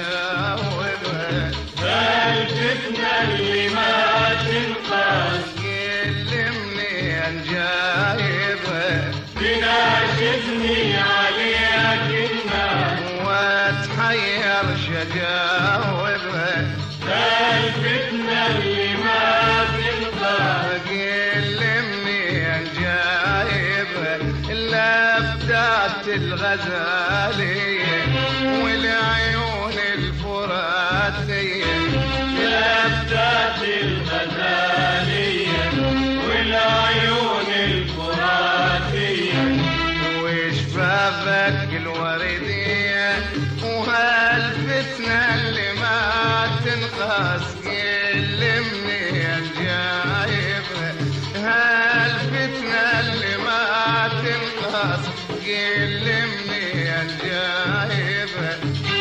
جاوبها. الفتنة اللي ما تنقاس كلمني عن جايبها. تناشدني عليك الناس واتحير شجاوبها. الفتنة اللي ما تنقاس كلمني عن جايبها. لفتات الغزالية والعيون الفراتية. لفتات الغزالية والعيون الفراتية وشفافك الوردية وهالفتنة اللي ما تنقاس. كلمني عن جايبها. هالفتنة اللي ما تنقاس. كلمني عن جايبها.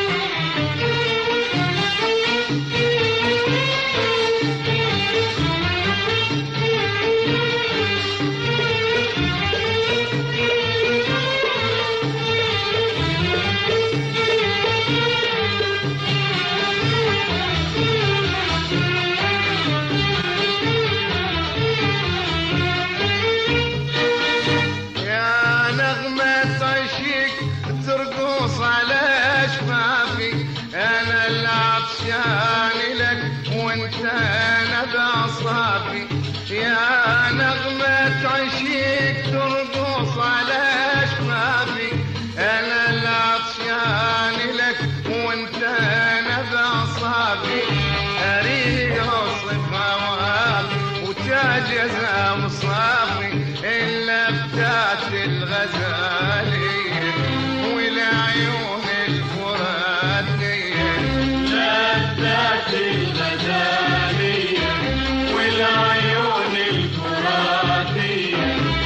يا نغمة عشق ترقص على شفافي. انا العطشان لك وانت انا بعصافي. يا نغمة عشق ترقص على شفافي. انا العطشان لك وانت انا بعصافي. اريد اوصف هواك وتاجز مصافي. اللفتات الغزالية والعيون الفراتية. لفتات الغزالية والعيون الفراتية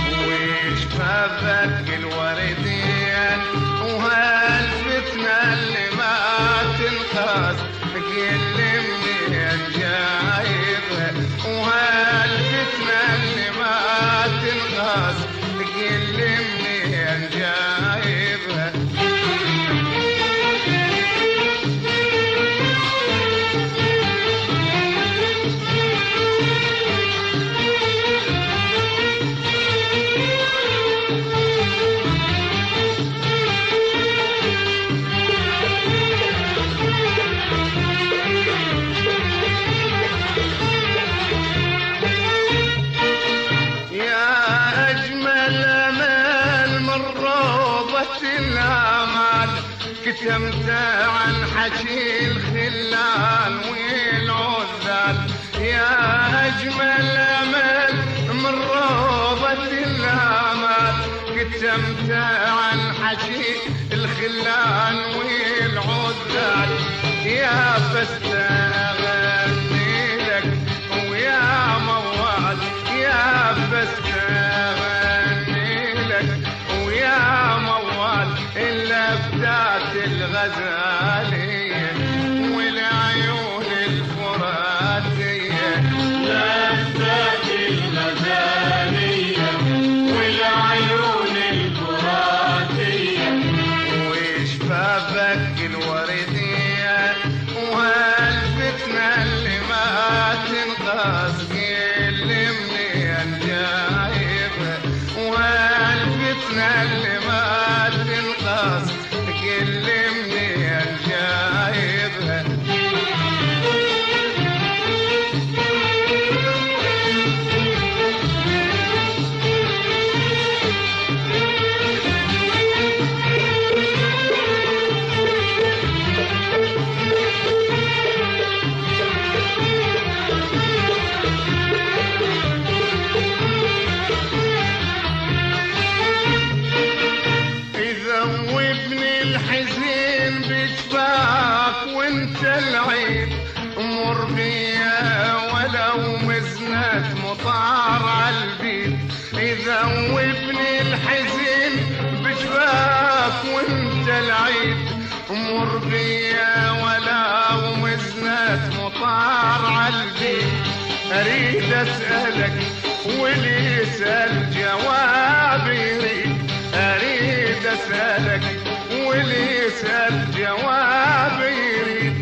وشفافك الوردية وهالفتنة اللي ما تنقاس. كلمني عن جايبها. وهالفتنة اللي ما تنقاس. كلمني عن جايبها. يا أجمل أمل من روضة الآمال. كتمت عن حكي الخلان والعذال. يا أجمل أمل من روضة الآمال. كتمت عن حكي الخلان والعذال. يا بس أغني لك ويا موال. يا بس أغني لك ويا موال. اللفتات الغزالية والعيون الفراتية. لفتات الغزالية والعيون الفراتية وشفافك الوردية وهالفتنة اللي ما تنقاس. كلمني عن جايبها. وهالفتنة اللي ما تنقاس. كلمني عن جايبها. ذوبني الحزين بجفاك وانت العيد. مر بيا ولو مزنة مطار عالبيت. ذوبني الحزين بجفاك وانت العيد. مر بيا ولو مزنة مطار عالبيت. اريد اسألك واللي يسأل جواب يريد. اريد اسألك واللي يسأل جواب يريد.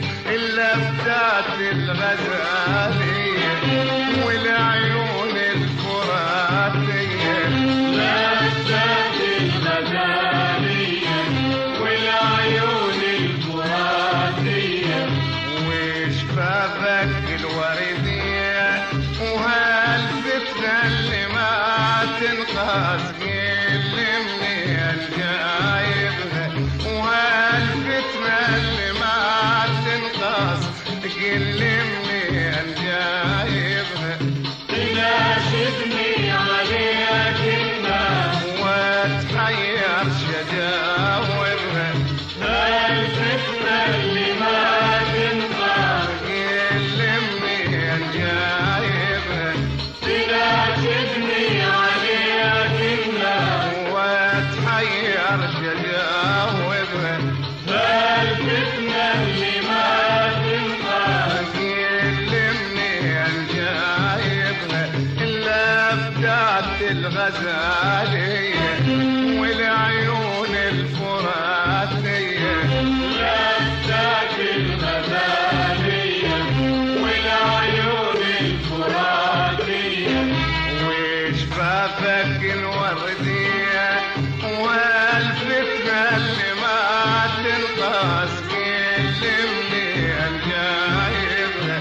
كلمني الجايبها تناشدني عليها كلمة واتحير شجاوبها الفتنة اللي ما تنفع كلمني الجايبها تناشدني عليها كلمة واتحير شجاوبها الفتنة اللي ما تنفع كلمني الجايبها إلا بدات الغزالية والعيون الفراتية لفتك الغزالية والعيون الفراتية وشفافك الوردية والفتنة اللي ما تنقص كلمني الجايبها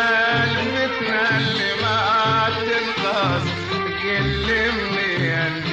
والفتنة اللي ما تنقص كلمني الجايبها